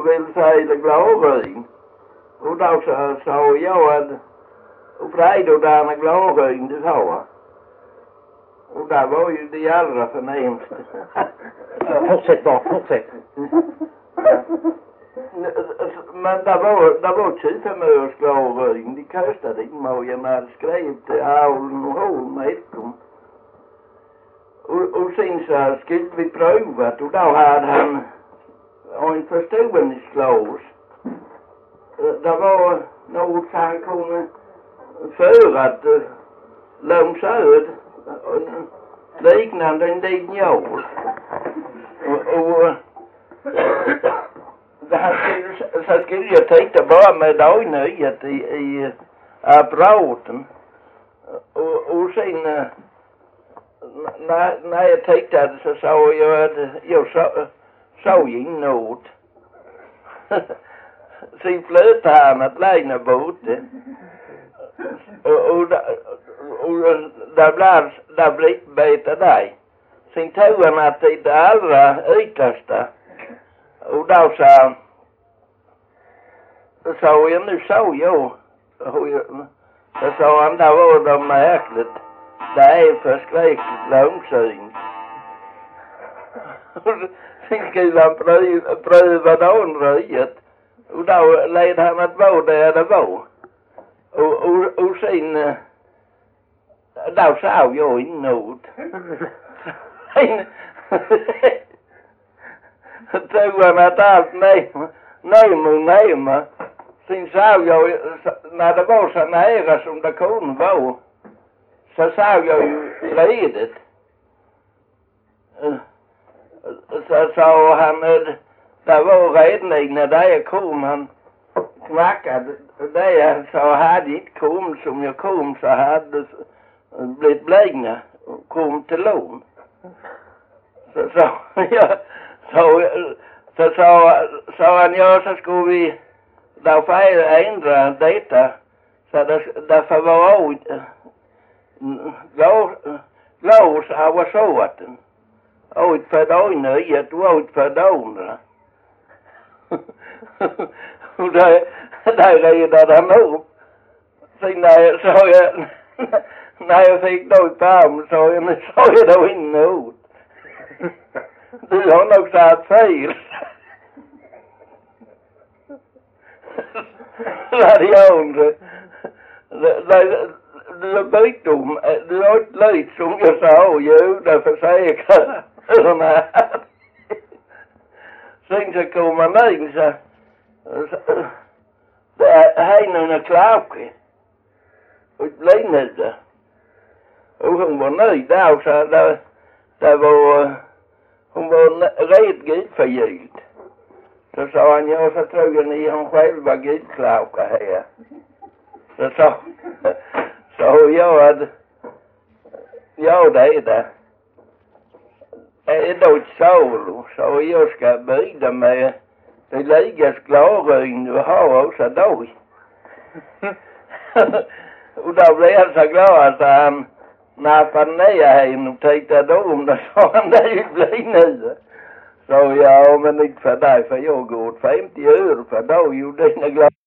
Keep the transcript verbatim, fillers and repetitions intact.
vill säga glaryn. Och då så sa jag att och Fredo där med glaryn du har. Och där var ju det allra förnämsta. Fortsätt bara, fortsätt. Men det var, det var tjugofem öres glaryn. De kostade inte mycket när de skrev till Aulen och Holm med dem. Och, och sen så skulle vi prövat och då hade han en förstoringsglas. Det var något som han kunde för att uh, lånsa ut liknande en liten jord. Och, och det så skulle jag titta bara med dagnyhet i, i apparaten. Och, och sen uh, när, när jag tittade så sa jag att jag så, såg inåt. Sen flöt han att lägna borta. Och, och, och där blev, där blev beta dig. Sen tog han att det allra yttersta. Och då sa, sa jag, nu såg jag. Så sa han, där var det märkligt. Det är förskräckligt långsynt. Sen skulle han pröva, pröva dagen. Och då led han att vara där det var. Och, och, och sen, då sa jag inåt. Sen tog han att allt närmare, närmare, närmare. Sen sa jag, när det var så nära som det kunde vara, så sa jag ju ledigt. Så sa han, det var redan när jag kom, han knackade. Det jag sa, hade inte kom som jag kom så hade blivit blägna och kom till lån. Så sa jag, så, så sa, sa han, ja så skulle vi, då får jag ändra detta. Så det, det får vara glas av såten. Ut för dagnyhet och ut för dagarna. Och där, där redade han upp. Sen när jag sa jag, när jag fick då på armen sa jag, nu sa jag då inåt. Du har nog sagt fel. Så hade jag undrat. Du har bytt om, du har inte löjt som jag sa, ljuda försäkrar. Sen så kom man in så, så det är några klapper och blev nöjda. Och hon var nöjd där så det, det var, hon var rätt gud förgyld. Så sa han, ja så tror jag ni har själva gudklapper här. Så sa, så jag att, ja det är det. Är då ett solo, så jag ska byta med det ligas glaryn du har också då. Och då blev jag så glad att han nappade ner henne och tittade om det, sa han, det blir nu. Så ja, men inte för dig, för jag går åt femtio öre för då gjorde dina glas.